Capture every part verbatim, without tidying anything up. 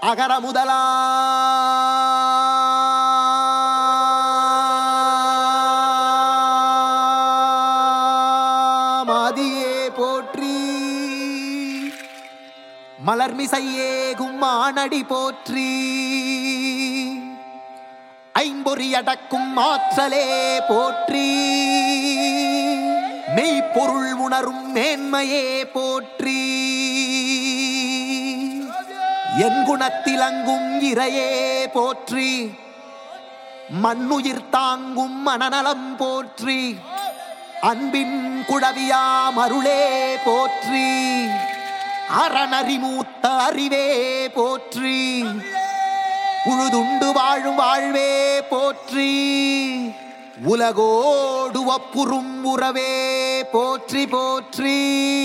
அகர முதலா மாதியே போற்றி மலர்மிசையே கும்மானடி போற்றி ஐம்பொறியடக்கும் ஆற்றலே போற்றி மெய்ப்பொருள் உணரும் மேன்மையே போற்றி என் குணத்திலங்கும் இறையே போற்றி மண்ணுயிர் தாங்கும் மனநலம் போற்றி அன்பின் குடவியாம் அருளே போற்றி அறநறிமூத்த அறிவே போற்றி உழுதுண்டு வாழும் வாழ்வே போற்றி உலகோடு ஒப்புறும் உறவே போற்றி போற்றி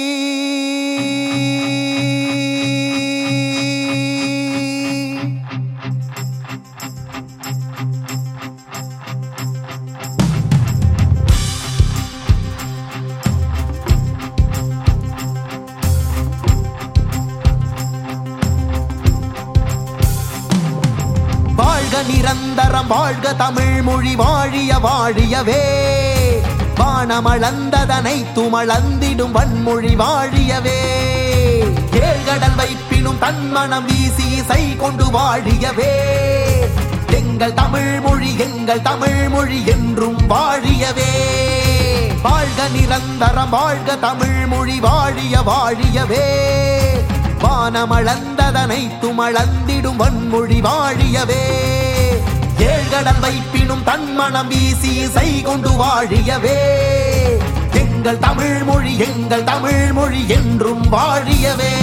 நிரந்தரம் வாழ்க தமிழ் மொழி வாழிய வாழியவே வானமளந்ததனை துமளந்திடும் வன்மொழி வாழியவே ஏழ்கடல் வைப்பினும் தன்மனம் வீசி இசை கொண்டு வாழியவே எங்கள் தமிழ் மொழி எங்கள் தமிழ் மொழி என்றும் வாழியவே வாழ்க நிரந்தரம் வாழ்க தமிழ் மொழி வாழிய வாழியவே வானமளந்ததனை துமளந்திடும் வன்மொழி வாழியவே ஏழ்கடல் வைப்பினும் தன்மனம் வீசி இசை கொண்டு வாழியவே எங்கள் தமிழ் மொழி எங்கள் தமிழ் மொழி என்றும் வாழியவே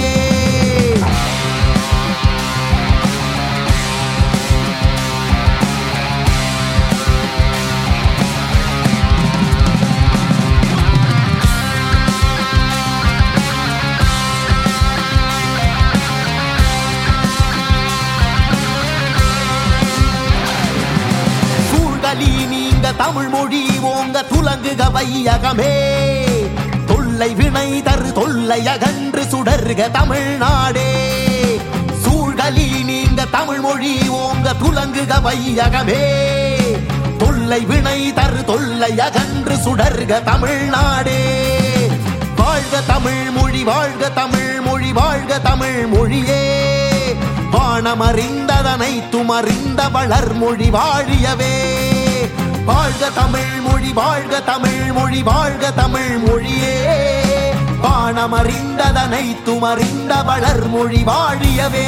நீங்க தமிழ் மொழி ஓங்க துலங்குக வையகமே தொல்லை வினை தரு தொல்லை அகன்று சுடர்க தமிழ்நாடே சூழ்கலி நீங்க தமிழ் மொழி ஓங்க துலங்குக வையகமே தொல்லை வினை தரு தொல்லை அகன்று சுடர்க தமிழ்நாடே வாழ்க தமிழ் மொழி வாழ்க தமிழ் மொழி வாழ்க தமிழ் மொழியே வானமறிந்ததனை துமறிந்த வளர்மொழி வாழியவே வாழ்க தமிழ் மொழி வாழ்க தமிழ் மொழி வாழ்க தமிழ் மொழியே வானமறிந்ததனை துமறிந்த வளர்மொழி வாழியவே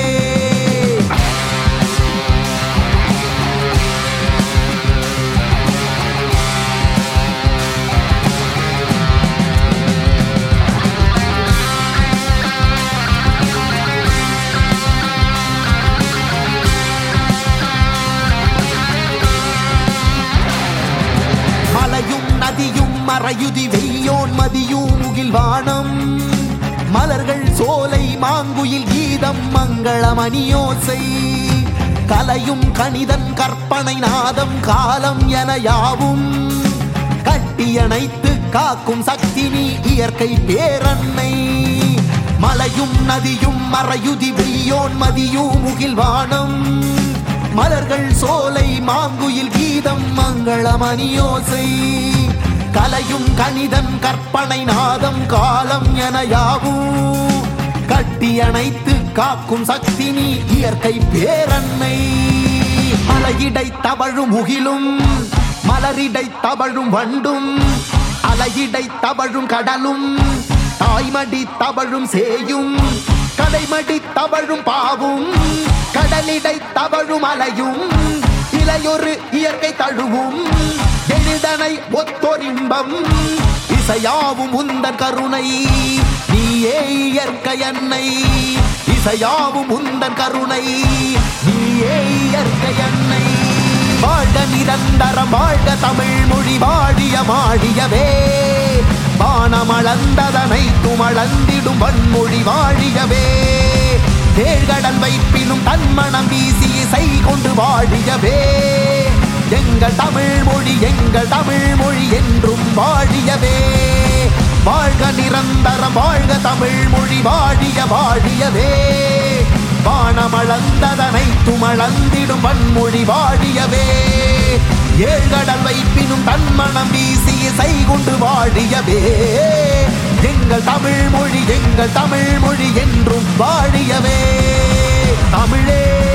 நதியும் மறையுதி வெய்யோன் மதியும் முகில் வானம் மலர்கள் சோலை மாங்குயில் கீதம் மங்களமணியோசை கலையும் கணிதன் கற்பனை நாதம் காலம் என யாவும் கட்டியணைத்து காக்கும் சக்தி நீ இயற்கை பேரன்னை மலையும் நதியும் மறையுதி வெய்யோன் மதியும் முகில் வானம் மலர்கள் சோலை மாங்குயில் கீதம் மங்களமணியோசை கலையும் கணிதன் கற்பனை நாதம் காலம் என யாவும் கட்டியணைத்து காக்கும் சக்தி நீ இயற்கை பேரன்னை மலையிடை தவழும் முகிலும் மலரிடை தவழும் வண்டும் அலையிடை தவழும் கடலும் தாய்மடி தவழும் சேயும் கலைமடி தவழும் பாவும் கடலிடை தவழும் அலையும் இளையொரு இயற்கை தழுவும் எளிதனை ஒத்தொரின்பம் இசையாவும் உந்தன் கருணை நீயே இயற்கை அன்னை இசையாவும் உந்தன் கருணை நீயே இயற்கை அன்னை வாழ்க நிரந்தரம் வாழ்க தமிழ் மொழி வாழிய வாழியவே வானமளந்ததனை துமளந்திடும் வன்மொழி வாழியவே ஏழ்கடல் வைப்பினும் தன்மனம் வீசி இசை கொண்டு வாழியவே எங்கள் தமிழ் மொழி எங்கள் தமிழ் மொழி என்றும் வாழியவே வாழ்க நிரந்தரம் வாழ்க தமிழ் மொழி வாழிய வாழியவே வானமளந்ததனை துமளந்திடும் வன்மொழி வாழியவே ஏழ்கடல் வைப்பினும் தன்மணம் வீசி இசை கொண்டு வாழியவே எங்கள் தமிழ் மொழி எங்கள் தமிழ் மொழி என்றும் வாழியவே தமிழே